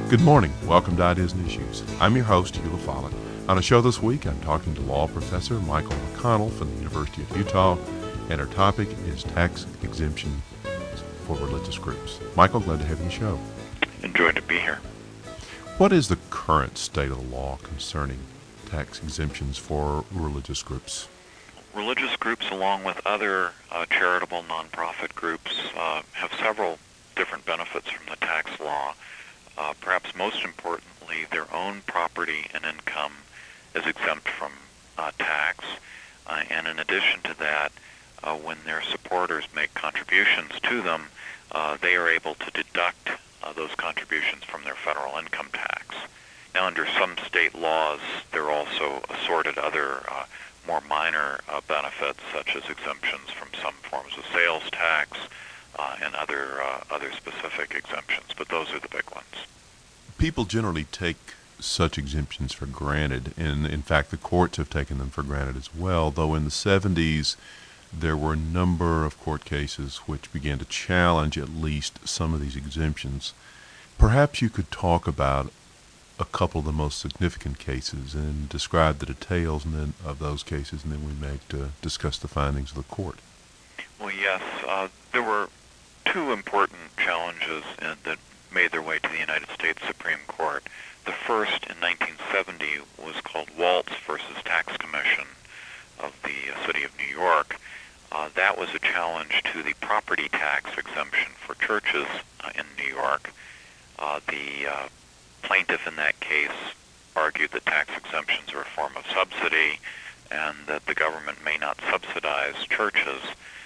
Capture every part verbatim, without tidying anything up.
Good morning. Welcome to Ideas and Issues. I'm your host, Hugh LaFollette. On a show this week, I'm talking to law professor Michael McConnell from the University of Utah, and our topic is tax exemption for religious groups. Michael, glad to have you on the show. Enjoyed to be here. What is the current state of the law concerning tax exemptions for religious groups? Religious groups, along with other uh, charitable nonprofit groups, uh, have several different benefits from the tax law. Uh, perhaps most importantly, their own property and income is exempt from uh, tax. Uh, and in addition to that, uh, when their supporters make contributions to them, uh, they are able to deduct uh, those contributions from their federal income tax. Now, under some state laws, there are also assorted other uh, more minor uh, benefits, such as exemptions from some forms of sales tax, Uh, and other uh, other specific exemptions, but those are the big ones. People generally take such exemptions for granted, and in fact the courts have taken them for granted as well, though in the seventies there were a number of court cases which began to challenge at least some of these exemptions. Perhaps you could talk about a couple of the most significant cases and describe the details and then, of those cases, and then we may uh, discuss the findings of the court. Well, yes, uh, there were two important challenges in, that made their way to the United States Supreme Court. The first, in nineteen seventy, was called Waltz versus Tax Commission of the uh, City of New York. Uh, that was a challenge to the property tax exemption for churches uh, in New York. Uh, the uh, plaintiff in that case argued that tax exemptions are a form of subsidy and that the government may not subsidize churches.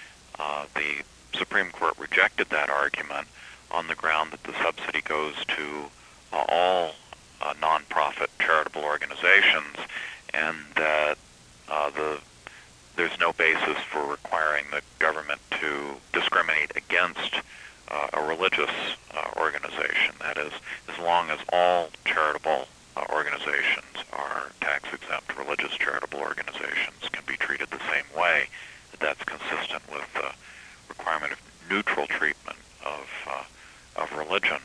Uh, the Supreme Court rejected that argument on the ground that the subsidy goes to uh, all uh, nonprofit charitable organizations, and that uh, the there's no basis for requiring the government to discriminate against uh, a religious uh, organization. That is, as long as all charitable uh, organizations are tax-exempt, religious charitable organizations can be treated the same way. That's consistent with the requirement of neutral treatment of uh, of religion.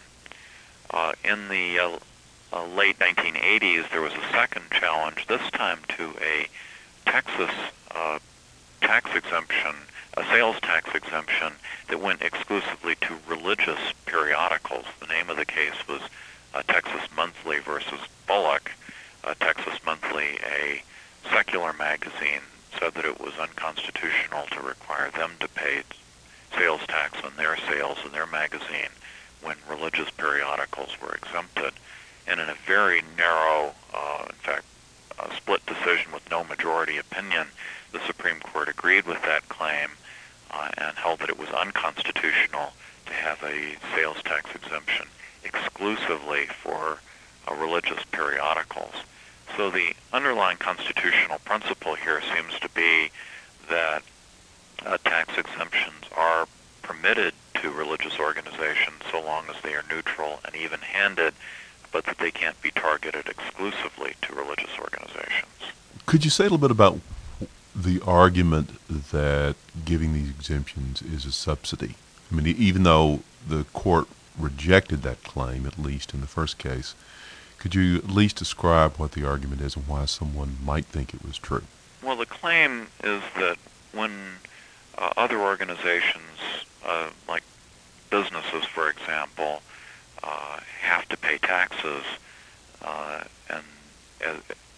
Uh, in the uh, uh, late nineteen eighties, there was a second challenge, this time to a Texas uh, tax exemption, a sales tax exemption that went exclusively to religious periodicals. The name of the case was uh, Texas Monthly versus Bullock. Uh, Texas Monthly, a secular magazine, said that it was unconstitutional to require them to pay sales tax on their sales in their magazine when religious periodicals were exempted. And in a very narrow, uh, in fact, uh, split decision with no majority opinion, the Supreme Court agreed with that claim uh, and held that it was unconstitutional to have a sales tax exemption exclusively for uh, religious periodicals. So the underlying constitutional principle here seems to be that uh, tax exemptions are permitted to religious organizations so long as they are neutral and even-handed, but that they can't be targeted exclusively to religious organizations. Could you say a little bit about the argument that giving these exemptions is a subsidy? I mean, even though the court rejected that claim, at least in the first case, could you at least describe what the argument is and why someone might think it was true? Well, the claim is that when uh, other organizations, uh, like businesses, for example, uh, have to pay taxes, uh, and uh,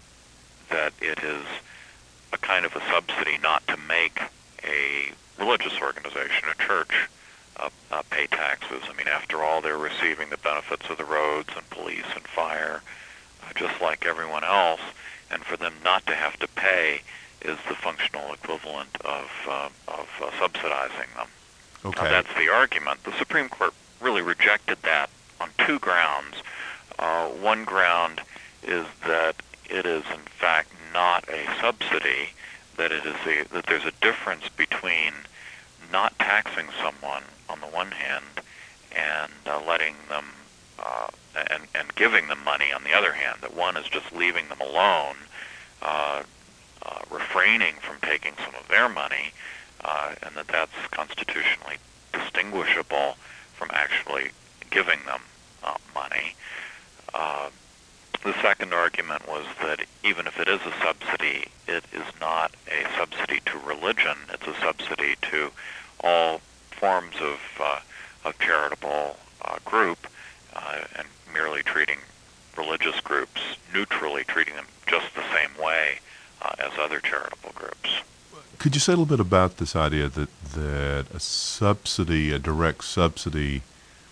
that it is a kind of a subsidy not to make a religious organization, a church, uh, uh, pay taxes. I mean, after all, they're receiving the benefits of the roads and police and fire, uh, just like everyone else, and for them not to have to pay is the functional equivalent of, uh, of uh, subsidizing them. Okay. Now, that's the argument. The Supreme Court really rejected that on two grounds. Uh, one ground is that it is, in fact, not a subsidy, that it is a, that there's a difference between not taxing someone on the one hand and uh, letting them uh, and, and giving them money on the other hand, that one is just leaving them alone, uh, uh, refraining from taking some of their money, uh, and that that's constitutionally distinguishable from actually giving them uh, money. Uh, the second argument was that even if it is a subsidy, it is not a subsidy to religion. It's a subsidy to all forms of, uh, of charitable uh, group, uh, and merely treating religious groups neutrally, treating them just the same way uh, as other charitable groups. Could you say a little bit about this idea that, that a subsidy, a direct subsidy,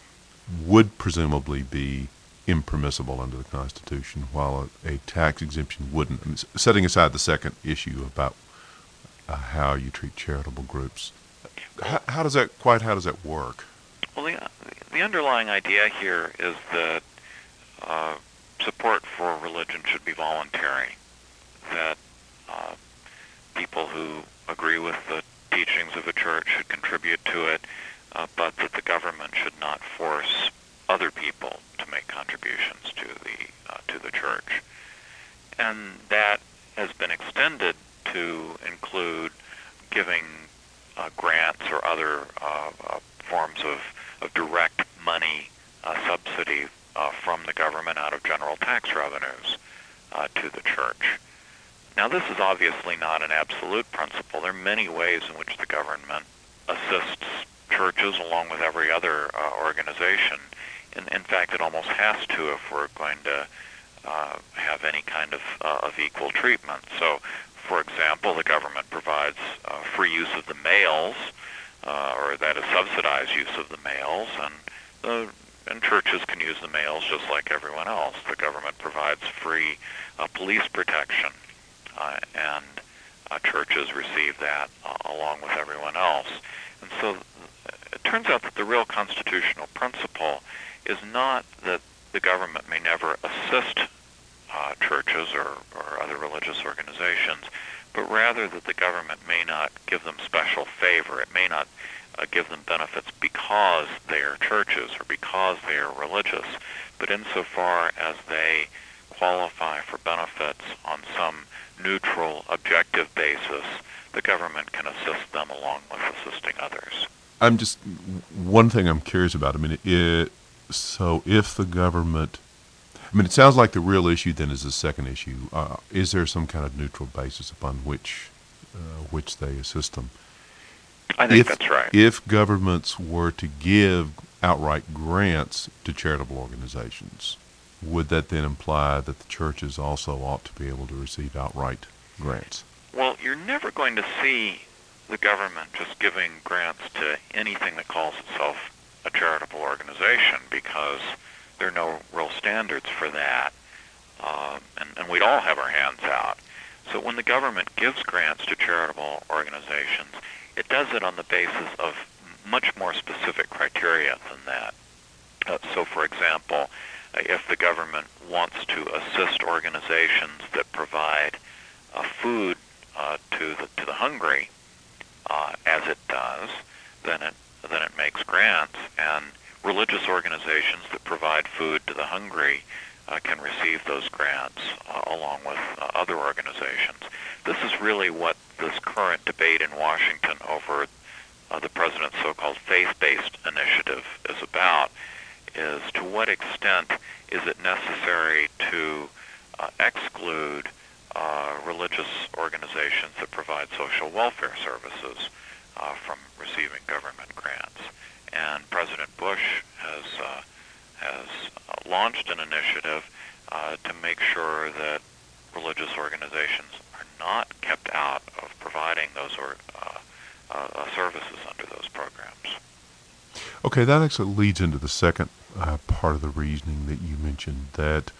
would presumably be impermissible under the Constitution, while a, a tax exemption wouldn't? I mean, setting aside the second issue about uh, how you treat charitable groups, how, how does that quite how does that work? Well, the, the underlying idea here is that uh, support for religion should be voluntary, that uh, people who agree with the teachings of a church should contribute to it, uh, but that the government should not force other people to make contributions to the uh, to the church. And that has been extended to include giving uh, grants or other uh, uh, forms of, of direct money uh, subsidy uh, from the government out of general tax revenues uh, to the church. Now, this is obviously not an absolute principle. There are many ways in which the government assists churches along with every other uh, organization. In, in fact, it almost has to if we're going to uh, have any kind of, uh, of equal treatment. So, for example, the government provides uh, free use of the mails, uh, or that is subsidized use of the mails, and the and churches can use the mails just like everyone else. The government provides free uh, police protection, uh, and uh, churches receive that uh, along with everyone else. And so it turns out that the real constitutional principle is not that the government may never assist uh, churches or, or other religious organizations, but rather that the government may not give them special favor. It may not uh, give them benefits because they are churches or because they are religious, but insofar as they qualify for benefits on some neutral, objective basis, the government can assist them along with assisting others. I'm just, one thing I'm curious about, I mean, it, so if the government, I mean, it sounds like the real issue then is the second issue. Uh, is there some kind of neutral basis upon which uh, which they assist them? I think if, that's right. If governments were to give outright grants to charitable organizations, would that then imply that the churches also ought to be able to receive outright grants? Well, you're never going to see the government just giving grants to anything that calls itself a charitable organization, because there are no real standards for that, um, and, and we'd all have our hands out. So when the government gives grants to charitable organizations, it does it on the basis of much more specific criteria than that. Uh, so, for example, if the government wants to assist organizations that provide uh, food uh, to the to the hungry, uh, as it does, then it then it makes grants, and religious organizations that provide food to the hungry uh, can receive those grants uh, along with uh, other organizations. This is really what this current debate in Washington over uh, the president's so-called faith-based initiative is about, is to what extent is it necessary to uh, exclude uh, religious organizations that provide social welfare services uh, from receiving government grants. And President Bush has uh, has uh, launched an initiative uh, to make sure that religious organizations are not kept out of providing those or, uh, uh, services under those programs. Okay, that actually leads into the second uh, part of the reasoning that you mentioned, that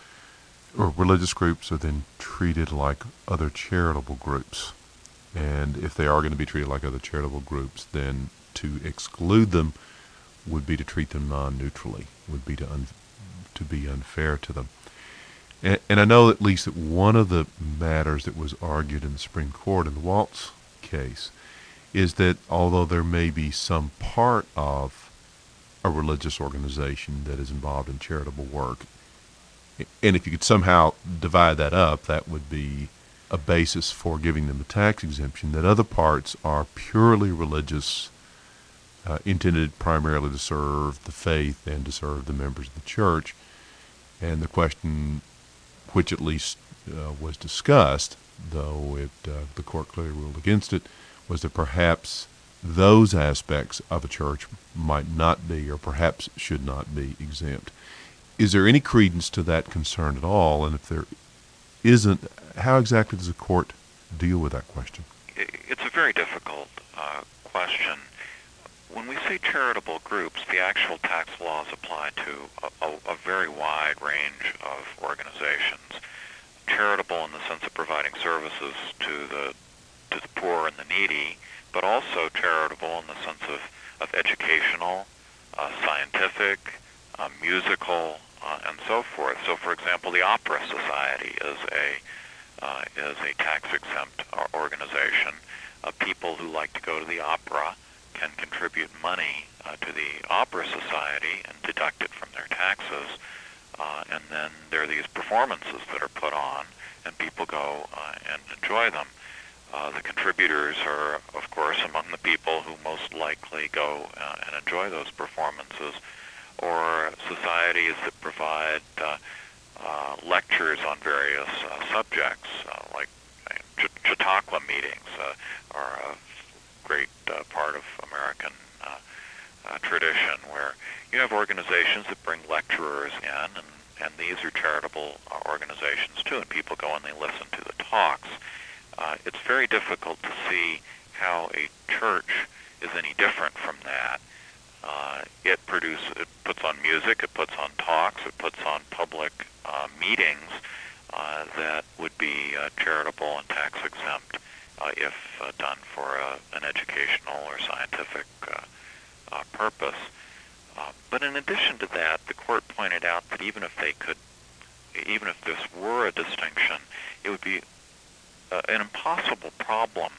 or religious groups are then treated like other charitable groups. And if they are going to be treated like other charitable groups, then to exclude them would be to treat them non-neutrally, would be to un- to be unfair to them. And, and I know at least that one of the matters that was argued in the Supreme Court in the Waltz case is that although there may be some part of a religious organization that is involved in charitable work, and if you could somehow divide that up, that would be a basis for giving them a tax exemption, that other parts are purely religious, uh, intended primarily to serve the faith and to serve the members of the church, And the question, which at least uh, was discussed, though it, uh, the court clearly ruled against it, was that perhaps those aspects of a church might not be, or perhaps should not be, exempt. Is there any credence to that concern at all? And if there isn't, how exactly does the court deal with that question? It's a very difficult uh, question. When we say charitable groups, the actual tax laws apply to a, a, a very wide range of organizations. Charitable in the sense of providing services to the to the poor and the needy, but also charitable in the sense of, of educational, uh, scientific, uh, musical, uh, and so forth. So, for example, the Opera Society is a uh, is a tax-exempt organization. Uh, people who like to go to the opera can contribute money uh, to the Opera Society and deduct it from their taxes. Uh, and then there are these performances that are put on, and people go uh, and enjoy them. Uh, the contributors are, of course, among the people who most likely go uh, and enjoy those performances, or societies that provide uh, uh, lectures on various uh, subjects, uh, like uh, Ch- Chautauqua meetings uh, are a great uh, part of American uh, uh, tradition, where you have organizations that bring lecturers in, and, and these are charitable uh, organizations too, and people go and they listen to the talks. Uh, it's very difficult to see how a church is any different from that. Uh, it produces, it puts on music, it puts on talks, it puts on public uh, meetings uh, that would be uh, charitable and tax exempt uh, if uh, done for a, an educational or scientific uh, uh, purpose. Uh, but in addition to that, the court pointed out that even if they could, even if this were a distinction, it would be uh, an impossible problem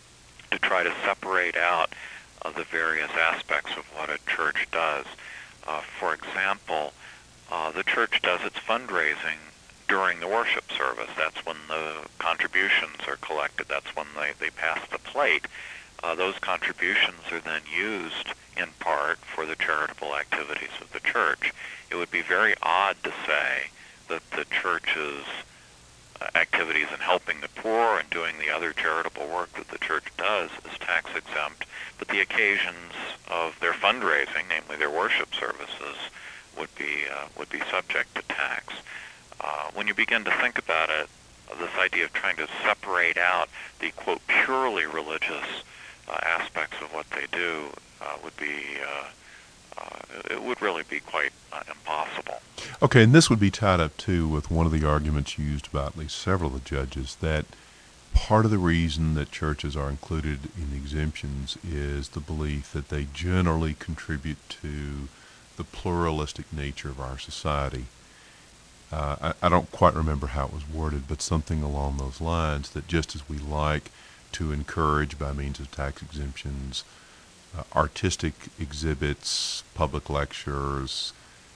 to try to separate out uh, the various aspects of what a church does. Uh, for example, uh, the church does its fundraising during the worship service. That's when the contributions are collected. That's when they, they pass the plate. Uh, those contributions are then used in part for the charitable activities of the church. It would be very odd to say that the church's uh, activities in helping the poor and doing the other charitable work that the church does is tax exempt, but the occasions of their fundraising, namely their worship services, would be uh, would be subject to tax. Uh, when you begin to think about it, this idea of trying to separate out the, quote, purely religious uh, aspects of what they do uh, would be, uh, uh, it would really be quite uh, impossible. Okay, and this would be tied up, too, with one of the arguments used by at least several of the judges, that part of the reason that churches are included in exemptions is the belief that they generally contribute to the pluralistic nature of our society. Uh, I, I don't quite remember how it was worded, but something along those lines, that just as we like to encourage by means of tax exemptions uh, artistic exhibits, public lectures,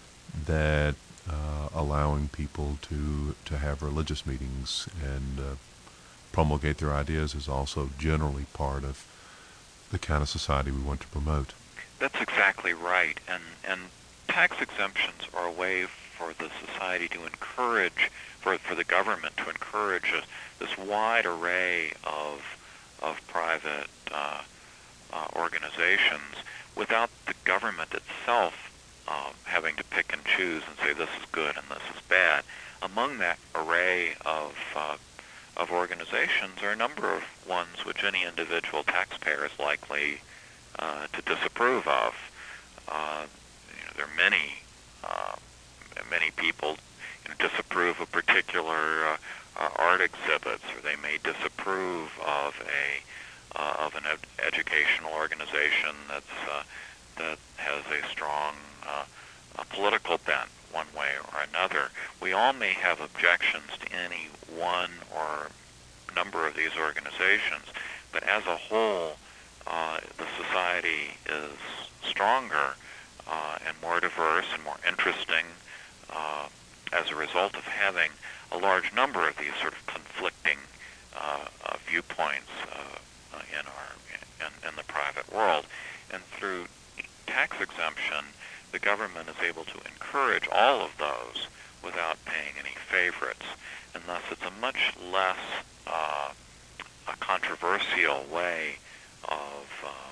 that uh, allowing people to, to have religious meetings and uh, promulgate their ideas is also generally part of the kind of society we want to promote. That's exactly right, and and tax exemptions are a way for the society to encourage, for for the government to encourage a, this wide array of of private uh, uh, organizations without the government itself uh, having to pick and choose and say this is good and this is bad. Among that array of uh, of organizations are a number of ones which any individual taxpayer is likely uh, to disapprove of. Uh, you know, there are many, uh, many people you know, disapprove of particular uh, uh, art exhibits, or they may disapprove of a uh, of an ed- educational organization that's uh, that has a strong uh, a political bent one way or another. We all may have objections to any one or number of these organizations, but as a whole, uh, the society is stronger uh, and more diverse and more interesting uh, as a result of having a large number of these sort of conflicting uh, uh, viewpoints uh, uh, in our in, in the private world. And through tax exemption, the government is able to encourage all of those without paying any favorites. And thus it's a much less uh, a controversial way of,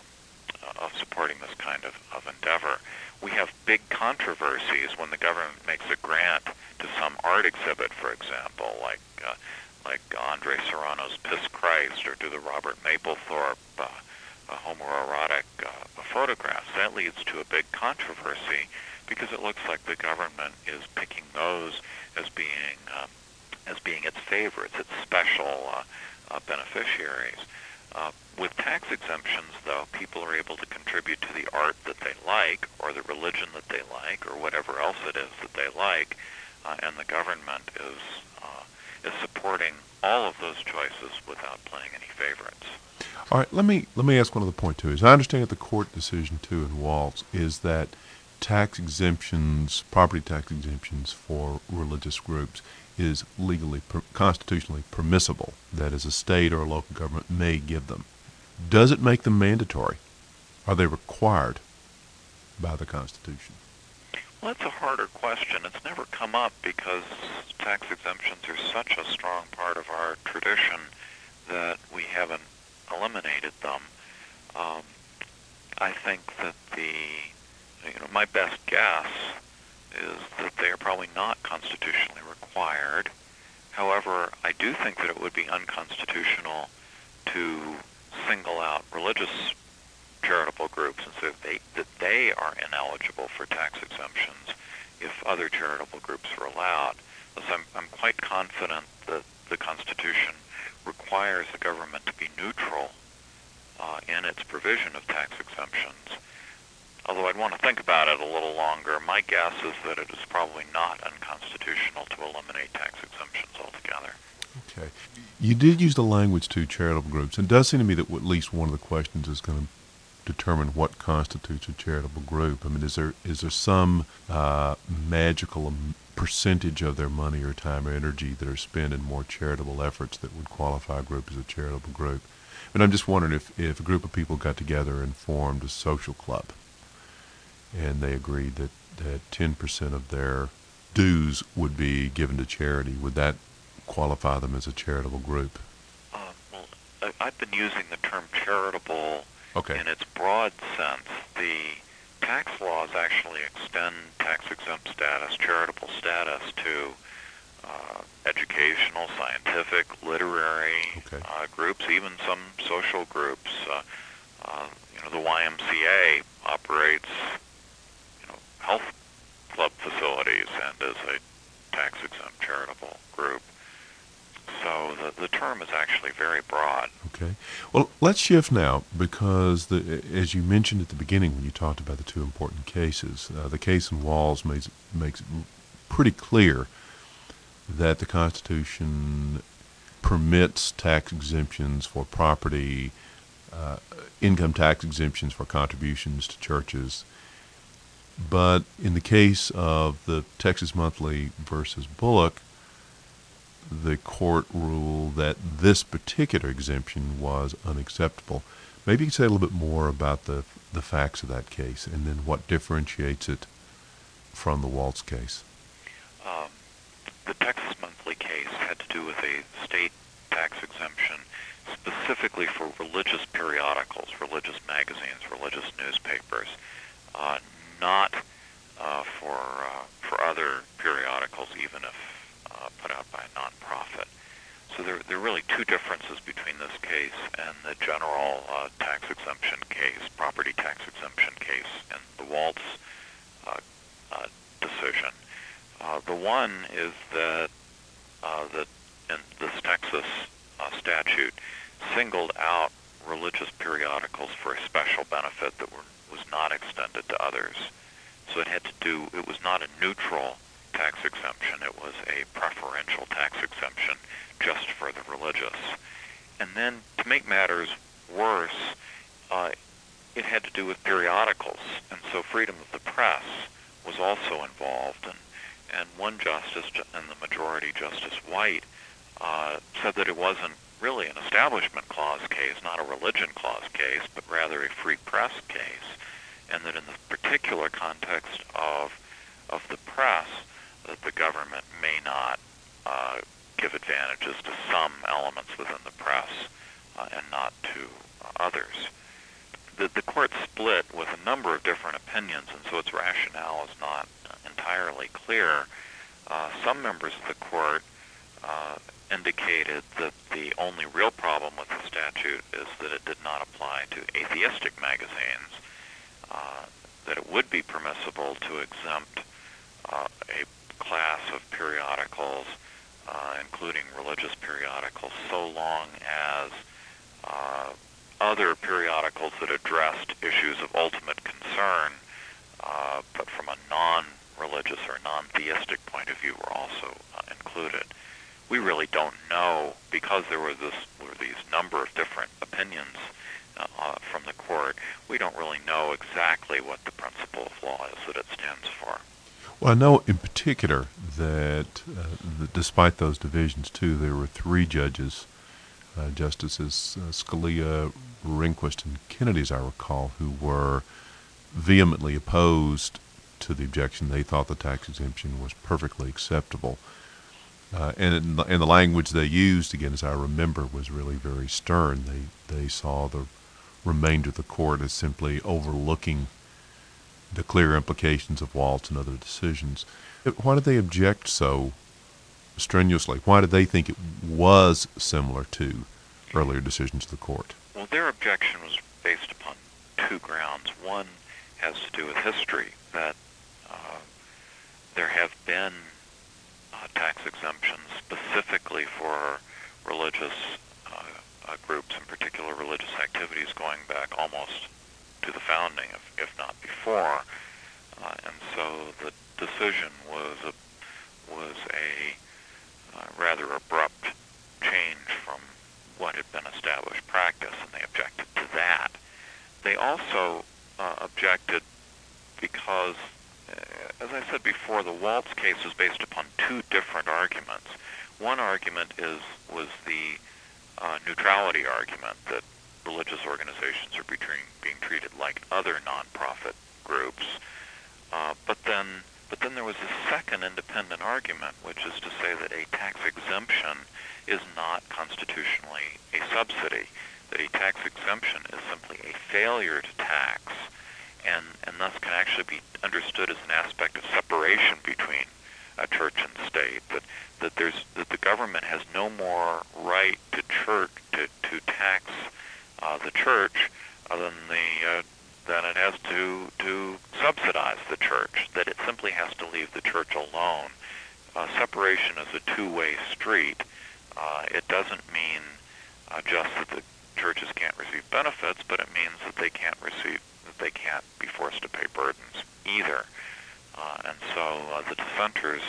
um, of supporting this kind of, of endeavor. We have big controversies when the government makes a grant to some art exhibit, for example, like uh, like Andre Serrano's Piss Christ, or to the Robert Mapplethorpe uh, uh, homoerotic uh, photographs. That leads to a big controversy because it looks like the government is picking those as being um, as being its favorites, its special uh, uh, beneficiaries. Uh, with tax exemptions, though, people are able to contribute to the art that they like, or the religion that they like, or whatever else it is that they like, uh, and the government is uh, is supporting all of those choices without playing any favorites. All right, let me let me ask one other point too. Is I understand that the court decision too in Waltz is that tax exemptions, property tax exemptions for religious groups, is legally, per, constitutionally permissible. That is, a state or a local government may give them. Does it make them mandatory? Are they required by the Constitution? Well, that's a harder question. It's never come up because tax exemptions are such a strong part of our tradition that we haven't eliminated them. Um, I think that the, you know, my best guess is that they are probably not constitutionally required. However, I do think that it would be unconstitutional to single out religious charitable groups and say that they, that they are ineligible for tax exemptions if other charitable groups are allowed. Thus, I'm, I'm quite confident that the Constitution requires the government to be neutral uh, in its provision of tax exemptions. Although I'd want to think about it a little longer, my guess is that it is probably not unconstitutional to eliminate tax exemptions altogether. Okay. You did use the language to charitable groups. It does seem to me that at least one of the questions is going to determine what constitutes a charitable group. I mean, is there is there some uh, magical percentage of their money or time or energy that are spent in more charitable efforts that would qualify a group as a charitable group? But I'm just wondering if, if a group of people got together and formed a social club and they agreed that, that ten percent of their dues would be given to charity, would that qualify them as a charitable group? Um, well, I, I've been using the term charitable okay. in its broad sense. The tax laws actually extend tax-exempt status, charitable status, to uh, educational, scientific, literary okay. uh, groups, even some social groups. Uh, uh, you know, the Y M C A operates, you know, health club facilities and is a tax-exempt charitable group. So the, the term is actually very broad. Okay. Well, let's shift now because, the, as you mentioned at the beginning when you talked about the two important cases, uh, the case in Walls makes, makes it pretty clear that the Constitution permits tax exemptions for property, uh, income tax exemptions for contributions to churches. But in the case of the Texas Monthly versus Bullock, the court ruled that this particular exemption was unacceptable. Maybe you could say a little bit more about the the facts of that case and then what differentiates it from the Waltz case. Um, the Texas Monthly case had to do with a state tax exemption specifically for religious periodicals, religious magazines, religious newspapers, uh, not uh, for uh, for other periodicals, even if Uh, put out by a nonprofit. So there, there are really two differences between this case and the general uh, tax exemption case, property tax exemption case, and the Waltz uh, uh, decision. Uh, the one is that uh, that in this Texas uh, statute singled out religious periodicals for a special benefit that were, was not extended to others. So it had to do, it was not a neutral tax exemption, it was a preferential tax exemption just for the religious. And then to make matters worse, uh, it had to do with periodicals, and so freedom of the press was also involved. And, and one justice, and the majority, Justice White, uh, said that it wasn't really an establishment clause case, not a religion clause case, but rather a free press case, and that in the particular context of of the press, that the government may not uh, give advantages to some elements within the press uh, and not to uh, others. The, the court split with a number of different opinions, and so its rationale is not entirely clear. Uh, some members of the court uh, indicated that the only real problem with the statute is that it did not apply to atheistic magazines, uh, that it would be permissible to exempt uh, a class of periodicals, uh, including religious periodicals, so long as uh, other periodicals that addressed issues of ultimate concern, uh, but from a non-religious or non-theistic point of view, were also uh, included. We really don't know, because there were this were these number of different opinions uh, uh, from the court. We don't really know exactly what the principle of law is that it stands for. Well, I know in particular that, uh, that despite those divisions, too, there were three judges, uh, Justices uh, Scalia, Rehnquist, and Kennedy, as I recall, who were vehemently opposed to the objection. They thought the tax exemption was perfectly acceptable. Uh, and, in the, and the language they used, again, as I remember, was really very stern. They, they saw the remainder of the court as simply overlooking the clear implications of Waltz and other decisions. Why did they object so strenuously? Why did they think it was similar to earlier decisions of the court? Well, their objection was based upon two grounds. One has to do with history, that uh, there have been uh, tax exemptions specifically for religious uh, uh, groups, in particular religious activities, going back almost to the founding, if, if not before. Uh, and so the decision was a, was a uh, rather abrupt change from what had been established practice, and they objected to that. They also uh, objected because, uh, as I said before, the Waltz case was based upon two different arguments. One argument is was the uh, neutrality argument, that religious organizations are being, being treated like other nonprofit groups. Uh, but then but then there was a second independent argument, which is to say that a tax exemption is not constitutionally a subsidy, that a tax exemption is simply a failure to tax, and, and thus can actually be understood as an aspect of separation between a church and state, that, that, there's, that the government has no more right to, church, to, to tax uh, the church uh, than the uh, than it has to to subsidize the church, that it simply has to leave the church alone. Uh, separation is a two-way street. Uh, it doesn't mean uh, just that the churches can't receive benefits, but it means that they can't receive, that they can't be forced to pay burdens either. Uh, and so uh, the dissenters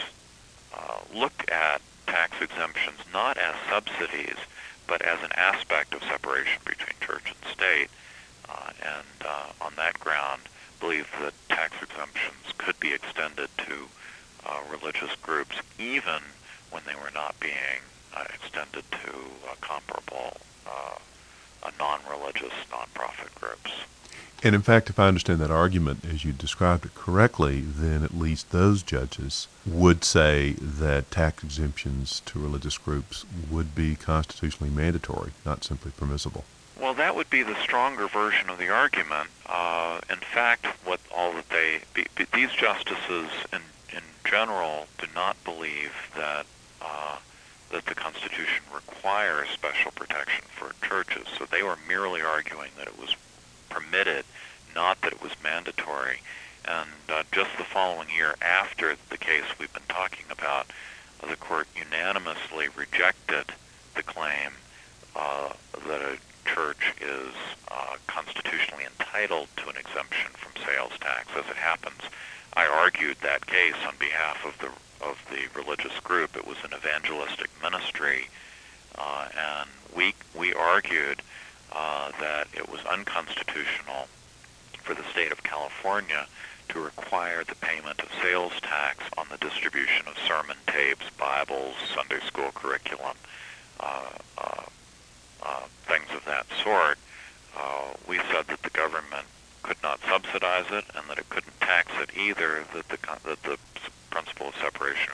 uh, looked at tax exemptions not as subsidies, but as an aspect of separation between church and state. Uh, and uh, on that ground, believe that tax exemptions could be extended to uh, religious groups, even when they were not being uh, extended to uh, comparable uh, uh, non-religious nonprofit groups. And in fact, if I understand that argument as you described it correctly, then at least those judges would say that tax exemptions to religious groups would be constitutionally mandatory, not simply permissible. Well, that would be the stronger version of the argument. Uh, in fact, what all that they be, be, these justices in in general do not believe that uh, that the Constitution requires special protection for churches. So they were merely arguing that it was permitted, not that it was mandatory. And uh, just the following year, after the case we've been talking about, uh, the court unanimously rejected the claim uh, that a church is uh, constitutionally entitled to an exemption from sales tax. As it happens, I argued that case on behalf of the of the religious group. It was an evangelistic ministry, uh, and we we argued uh, that it was unconstitutional for the state of California to require the payment of sales tax on the distribution of sermon tapes, Bibles, Sunday school curriculum, uh, uh, Uh, things of that sort. Uh, we said that the government could not subsidize it and that it couldn't tax it either, that the, that the principle of separation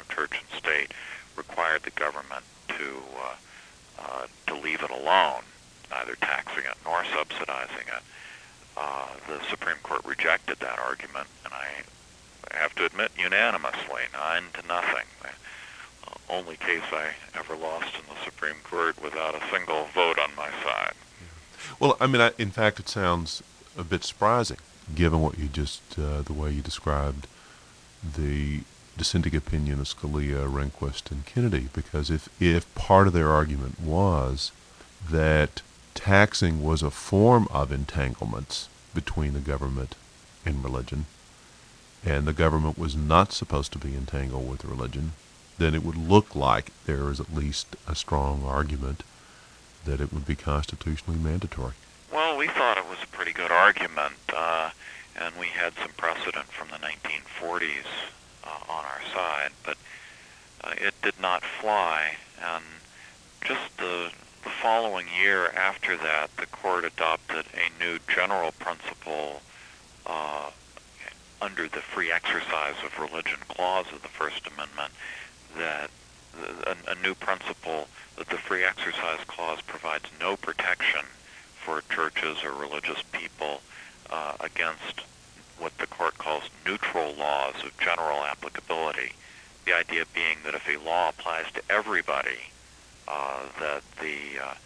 Uh, the Supreme Court rejected that argument, and I have to admit, unanimously, nine to nothing. The uh, only case I ever lost in the Supreme Court without a single vote on my side. Well, I mean, I, in fact, it sounds a bit surprising, given what you just, uh, the way you described the dissenting opinion of Scalia, Rehnquist, and Kennedy, because if, if part of their argument was that taxing was a form of entanglements between the government and religion, and the government was not supposed to be entangled with religion, then it would look like there is at least a strong argument that it would be constitutionally mandatory. Well, we thought it was a pretty good argument, uh, and we had some precedent from the nineteen forties uh, on our side, but uh, it did not fly, and just the, the following year after that, the court adopted a new general principle uh, under the free exercise of religion clause of the First Amendment, that a, a new principle that the free exercise clause provides no protection for churches or religious people uh, against what the court calls neutral laws of general applicability. The idea being that if a law applies to everybody, uh, that the uh,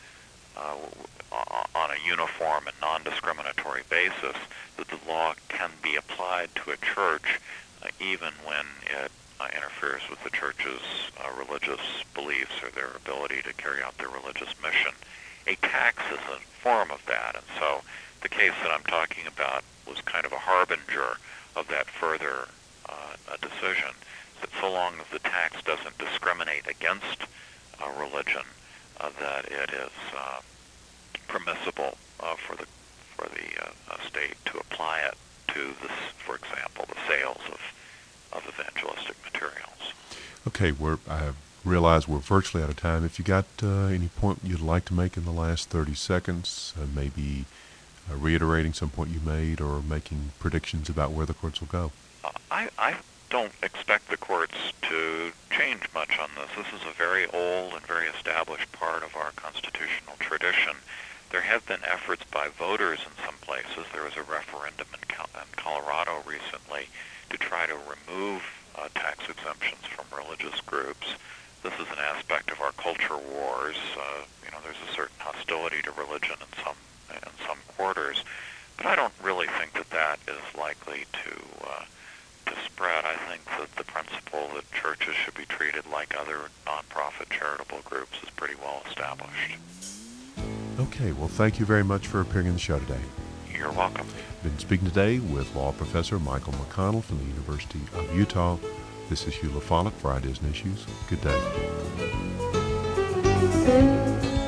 uh, on a uniform and non-discriminatory basis, that the law can be applied to a church uh, even when it uh, interferes with the church's uh, religious beliefs or their ability to carry out their religious mission. A tax is a form of that, and so the case that I'm talking about was kind of a harbinger of that further uh, decision, that so long as the tax doesn't discriminate against uh, religion, uh, that it is uh, permissible uh, for the for the uh, state to apply it to this, for example, the sales of of evangelistic materials. Okay, we're I realize we're virtually out of time. If you got uh, any point you'd like to make in the last thirty seconds, uh, maybe uh, reiterating some point you made or making predictions about where the courts will go. Uh, I, I don't expect the courts to change much on this. This is a very old and very established part of our constitutional tradition. There have been efforts by voters in some places. There was a referendum in, Cal- in Colorado recently to try to remove uh, tax exemptions from religious groups. This is an aspect of our culture wars. Uh, you know, there's a certain hostility to religion in some in some quarters, but I don't really think that that is likely to uh, to spread. I think that the principle that churches should be treated like other nonprofit charitable groups is pretty well established. Okay, well, thank you very much for appearing on the show today. You're welcome. Been speaking today with law professor Michael McConnell from the University of Utah. This is Hugh LaFollette for Ideas and Issues. Good day.